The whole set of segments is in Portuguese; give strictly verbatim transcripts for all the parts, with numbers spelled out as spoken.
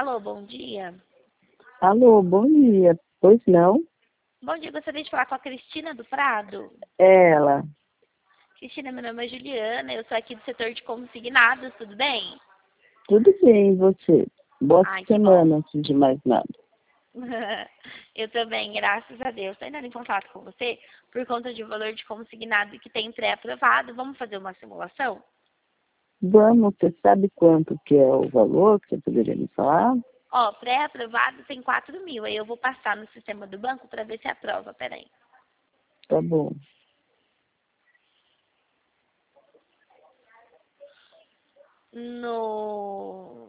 Alô, bom dia. Alô, bom dia. Pois não? Bom dia, gostaria de falar com a Cristina do Prado. É ela. Cristina, meu nome é Juliana, eu sou aqui do setor de consignados, tudo bem? Tudo bem, e você? Boa Ai, que bom. semana, antes de mais nada. Eu também, graças a Deus. Estou entrando em contato com você por conta de um valor de consignado que tem pré-aprovado. Vamos fazer uma simulação? Vamos, você sabe quanto que é o valor que você poderia me falar? Ó, pré-aprovado tem quatro mil. Aí eu vou passar no sistema do banco para ver se aprova. Peraí. Tá bom. No...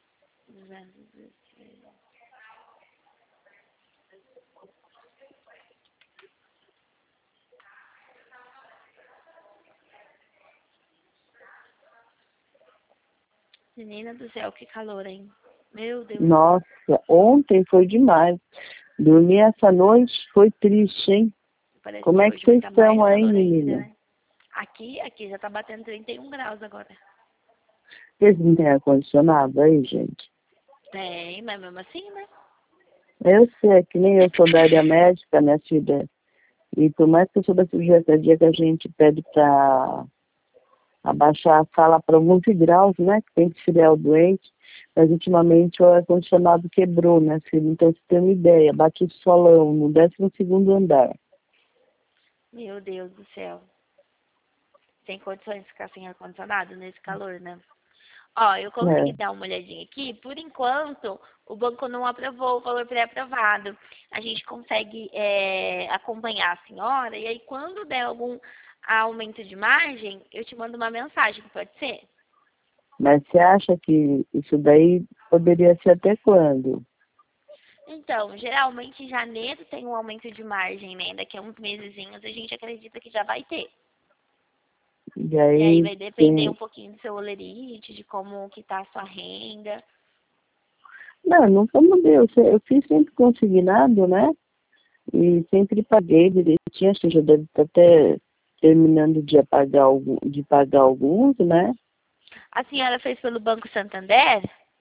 Menina do céu, que calor, hein? Meu Deus. Nossa, ontem foi demais. Dormir essa noite foi triste, hein? Parece Como que é que hoje vai vocês estar mais estão aí, calor ainda, menina? né? Aqui, aqui já tá batendo trinta e um graus agora. Vocês não têm ar-condicionado aí, gente? Tem, mas mesmo assim, né? Eu sei, que nem eu sou da área médica, né, filha? E por mais que eu sou da cirurgia dia que a gente pede pra abaixar a sala para alguns graus, né? Que tem que esfriar o doente. Mas ultimamente o ar-condicionado quebrou, né, filho? Então você tem uma ideia, bate o solão no décimo segundo andar. Meu Deus do céu. Tem condições de ficar sem ar-condicionado nesse calor, né? Ó, eu consegui É. dar uma olhadinha aqui. Por enquanto, o banco não aprovou o valor pré-aprovado. A gente consegue é, acompanhar a senhora e aí quando der algum aumento de margem, eu te mando uma mensagem, pode ser? Mas você acha que isso daí poderia ser até quando? Então, geralmente em janeiro tem um aumento de margem, né? Daqui a uns mesezinhos a gente acredita que já vai ter. E E aí aí vai depender um tem. pouquinho do seu olerite, de como que tá a sua renda. Não, nunca mudei. Eu, se- eu fiz sempre consignado, né? E sempre paguei direitinho. Acho que já deve estar até terminando de pagar, algum, de pagar alguns, né? A senhora fez pelo Banco Santander?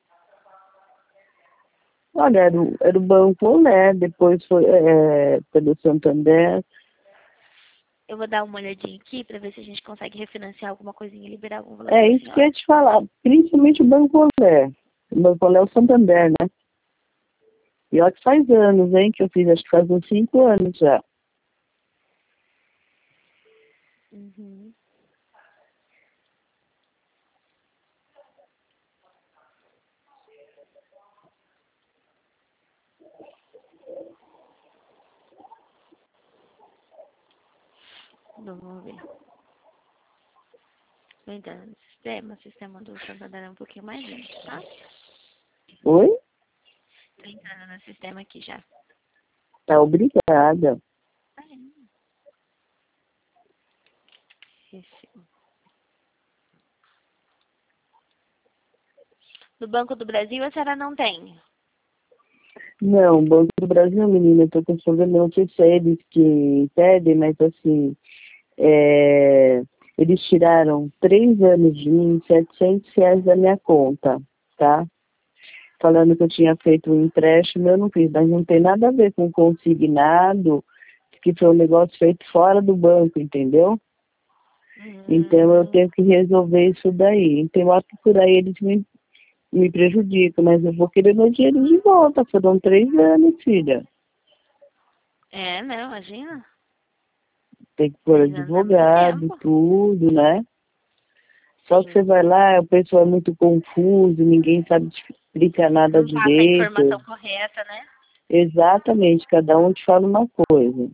Olha, era o, era o Banco, né? Depois foi é, pelo Santander. Eu vou dar uma olhadinha aqui para ver se a gente consegue refinanciar alguma coisinha e liberar algum valor É para a isso que eu senhora. ia te falar, principalmente o Banco Olé. O Banco Olé é o Santander, né? E olha que faz anos, hein, que eu fiz, acho que faz uns cinco anos já. Uhum. Vamos ver. Vou entrar no sistema. O sistema do Santander é um pouquinho mais lento, tá? Oi? Tô entrando no sistema aqui já. Tá, obrigada. Esse. Do Banco do Brasil a senhora não tem? Não, o Banco do Brasil, menina, eu tô com problema, não sei se é eles que pedem, mas assim, é, eles tiraram três anos de mim, setecentos reais da minha conta, tá? Falando que eu tinha feito um empréstimo, eu não fiz, mas não tem nada a ver com consignado, que foi um negócio feito fora do banco, entendeu? Então eu Hum, tenho que resolver isso daí. Então eu acho que por aí eles me, me prejudicam, mas eu vou querer meu dinheiro de volta. Foram três anos, filha. é, né? Imagina. Tem que pôr Três anos é muito advogado, tempo. tudo, né? Só que você Sim. vai lá, o pessoal é muito confuso, ninguém sabe te explicar nada Não passa a direito. informação correta, né? Exatamente, cada um te fala uma coisa.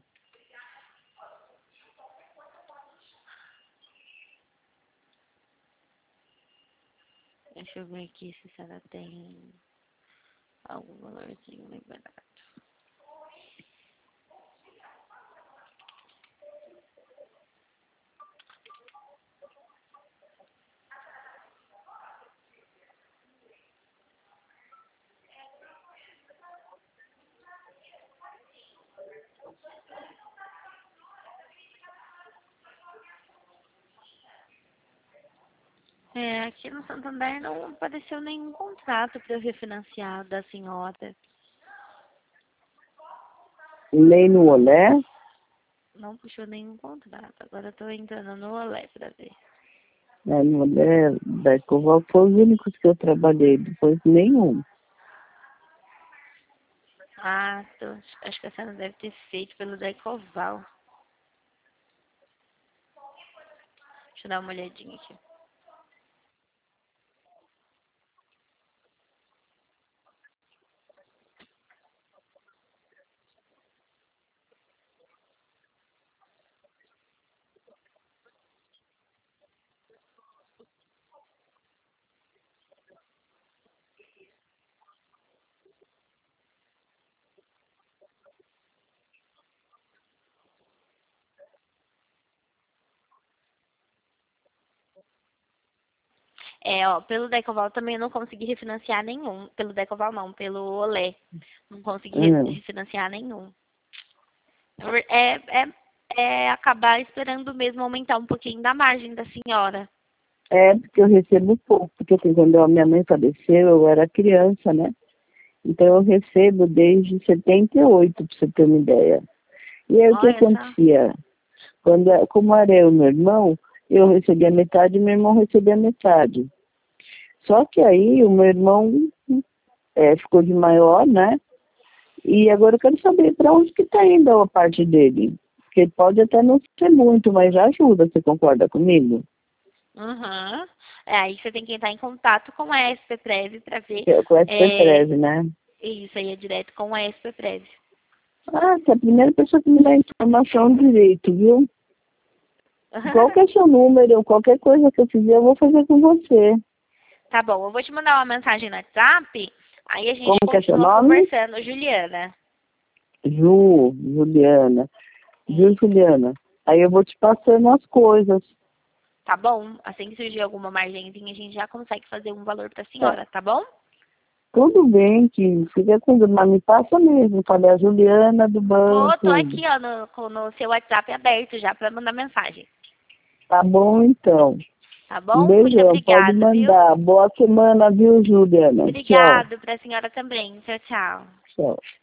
Deixa eu ver aqui se a senhora tem algum valorzinho liberado. É, aqui no Santander não apareceu nenhum contrato para eu refinanciar da senhora. Nem no Olé? Não puxou nenhum contrato. Agora eu tô entrando no Olé para ver. É, no Olé, da Ecoval, foi os únicos que eu trabalhei, depois nenhum. Ah, tô, acho que a senhora deve ter feito pelo Decoval. Deixa eu dar uma olhadinha aqui. É, ó, pelo Decoval também eu não consegui refinanciar nenhum. Pelo Decoval não, pelo Olé. Não consegui re- Hum. refinanciar nenhum. É, é, é acabar esperando mesmo aumentar um pouquinho da margem da senhora. É, porque eu recebo pouco, porque assim, quando a minha mãe faleceu, eu era criança, né? Então eu recebo desde setenta e oito, para você ter uma ideia. E aí o que Olha só. acontecia? Quando, como era eu e meu irmão, eu recebia metade e meu irmão recebia metade. Só que aí o meu irmão é, ficou de maior, né? E agora eu quero saber para onde que está indo a parte dele. Porque pode até não ser muito, mas já ajuda, você concorda comigo? Uhum. É, aí você tem que entrar em contato com a S P Prev para ver. Que- Com essa É, Prev, né? isso aí é direto com a S P Prev. Ah, você é a primeira pessoa que me dá informação direito, viu? Qual que é seu número? Qualquer coisa que eu fizer, eu vou fazer com você. Tá bom, eu vou te mandar uma mensagem no WhatsApp, aí a gente Como que é seu continua nome? conversando, Juliana. Ju, Juliana. Ju, Isso. Juliana. Aí eu vou te passando as coisas. Tá bom? Assim que surgir alguma margenzinha, a gente já consegue fazer um valor pra Tá. senhora, tá bom? Tudo bem, que fica com dúvida, mas me passa mesmo. Falei a Juliana do Tô, tô banco. aqui, ó, no, com- no seu WhatsApp aberto já pra mandar mensagem. Tá bom, então. Tá Um bom? Muito beijão, pode obrigada, viu? mandar. Boa semana, viu, Juliana? Tchau. Obrigado pra senhora também. Tchau, tchau. Tchau.